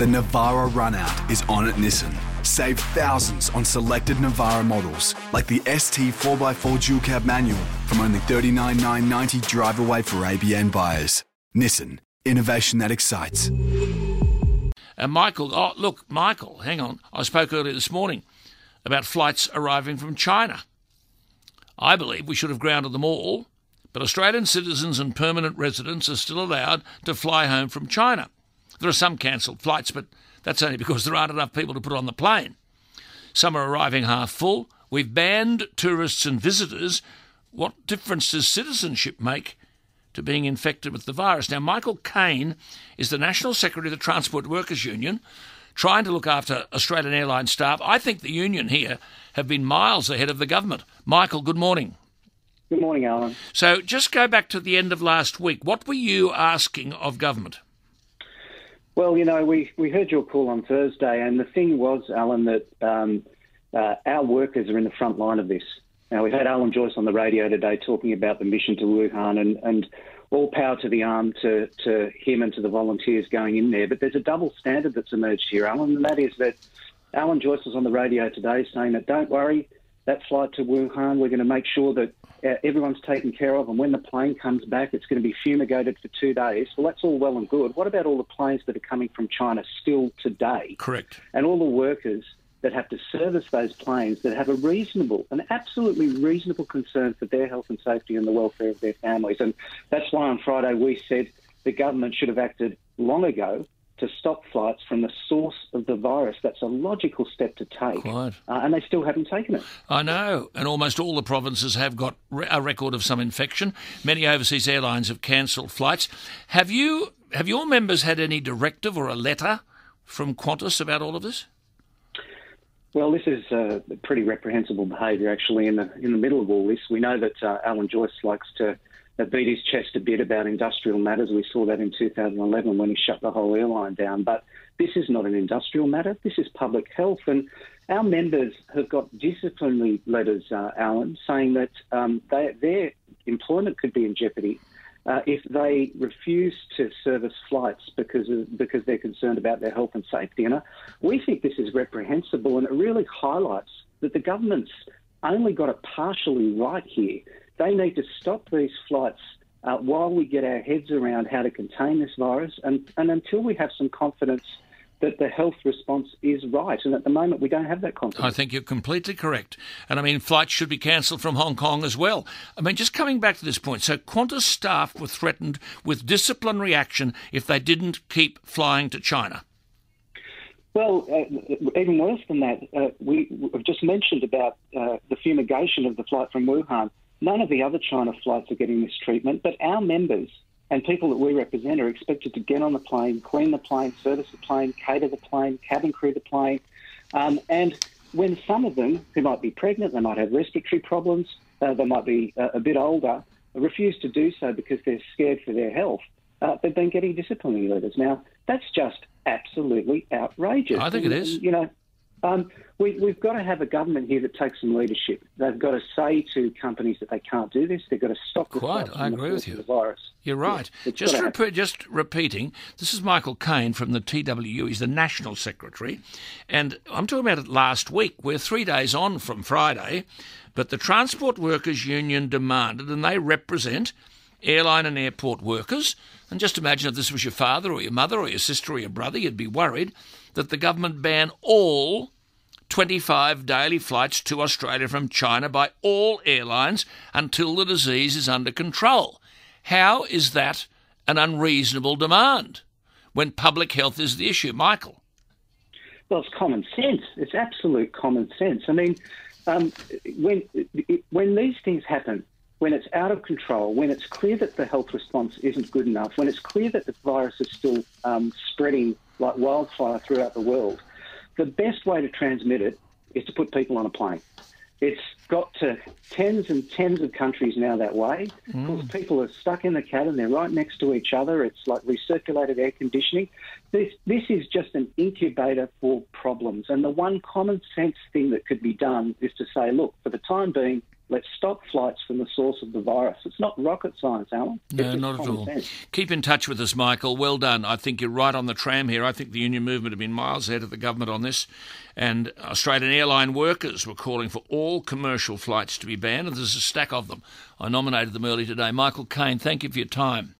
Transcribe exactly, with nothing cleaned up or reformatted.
The Navara Runout is on at Nissan. Save thousands on selected Navara models, like the S T four by four dual cab manual from only thirty-nine thousand nine hundred ninety dollars drive away for A B N buyers. Nissan, innovation that excites. And Michael, oh, look, Michael, hang on. I spoke earlier this morning about flights arriving from China. I believe we should have grounded them all, but Australian citizens and permanent residents are still allowed to fly home from China. There are some cancelled flights, but that's only because there aren't enough people to put on the plane. Some are arriving half full. We've banned tourists and visitors. What difference does citizenship make to being infected with the virus? Now, Michael Cain is the National Secretary of the Transport Workers Union, trying to look after Australian airline staff. I think the union here have been miles ahead of the government. Michael, good morning. Good morning, Alan. So just go back to the end of last week. What were you asking of government? Well, you know, we, we heard your call on Thursday, and the thing was, Alan, that um, uh, our workers are in the front line of this. Now, we've had Alan Joyce on the radio today talking about the mission to Wuhan, and, and all power to the arm to, to him and to the volunteers going in there. But there's a double standard that's emerged here, Alan, and that is that Alan Joyce was on the radio today saying that, don't worry, that flight to Wuhan, we're going to make sure that uh, everyone's taken care of, and when the plane comes back, it's going to be fumigated for two days. Well, that's all well and good. What about all the planes that are coming from China still today? Correct. And all the workers that have to service those planes that have a reasonable, an absolutely reasonable concern for their health and safety and the welfare of their families. And that's why on Friday we said the government should have acted long ago to stop flights from the source of the virus. That's a logical step to take. Quite. Uh, and they still haven't taken it. I know, and almost all the provinces have got re- a record of some infection. Many overseas airlines have cancelled flights. Have you, have your members had any directive or a letter from Qantas about all of this? Well, this is uh, pretty reprehensible behaviour, actually, in the in the middle of all this. We know that uh, Alan Joyce likes to uh, beat his chest a bit about industrial matters. We saw that in two thousand eleven when he shut the whole airline down. But this is not an industrial matter. This is public health. And our members have got disciplinary letters, uh, Alan, saying that um, they, their employment could be in jeopardy Uh, if they refuse to service flights because of, because they're concerned about their health and safety. And uh, we think this is reprehensible, and it really highlights that the government's only got it partially right here. They need to stop these flights uh, while we get our heads around how to contain this virus, and, and until we have some confidence that the health response is right. And at the moment, we don't have that confidence. I think you're completely correct. And I mean, flights should be cancelled from Hong Kong as well. I mean, just coming back to this point, so Qantas staff were threatened with disciplinary action if they didn't keep flying to China. Well, uh, even worse than that, uh, we, we've just mentioned about uh, the fumigation of the flight from Wuhan. None of the other China flights are getting this treatment, but our members and people that we represent are expected to get on the plane, clean the plane, service the plane, cater the plane, cabin crew the plane. Um, and when some of them, who might be pregnant, they might have respiratory problems, uh, they might be uh, a bit older, refuse to do so because they're scared for their health, uh, they've been getting disciplinary letters. Now, that's just absolutely outrageous. I think it is. And, you know, Um, we, we've got to have a government here that takes some leadership. They've got to say to companies that they can't do this. They've got to stop the Quite, I agree with you. The virus. You're right. Yeah, just, rep- just repeating, this is Michael Cain from the T W U. He's the National Secretary. And I'm talking about it last week. We're three days on from Friday, but the Transport Workers Union demanded, and they represent airline and airport workers, and just imagine if this was your father or your mother or your sister or your brother, you'd be worried that the government ban all twenty-five daily flights to Australia from China by all airlines until the disease is under control. How is that an unreasonable demand when public health is the issue? Michael? Well, it's common sense. It's absolute common sense. I mean, um, when when these things happen, when it's out of control, when it's clear that the health response isn't good enough, when it's clear that the virus is still um, spreading like wildfire throughout the world, the best way to transmit it is to put people on a plane. It's got to tens and tens of countries now that way. Mm. Of course, people are stuck in the cabin. They're right next to each other. It's like recirculated air conditioning. This, this is just an incubator for problems. And the one common sense thing that could be done is to say, look, for the time being, Let's stop flights from the source of the virus. It's not rocket science, Alan. No, It's just not at common all. sense. Keep in touch with us, Michael. Well done. I think you're right on the tram here. I think the union movement have been miles ahead of the government on this. And Australian airline workers were calling for all commercial flights to be banned, and there's a stack of them. I nominated them early today. Michael Caine, thank you for your time.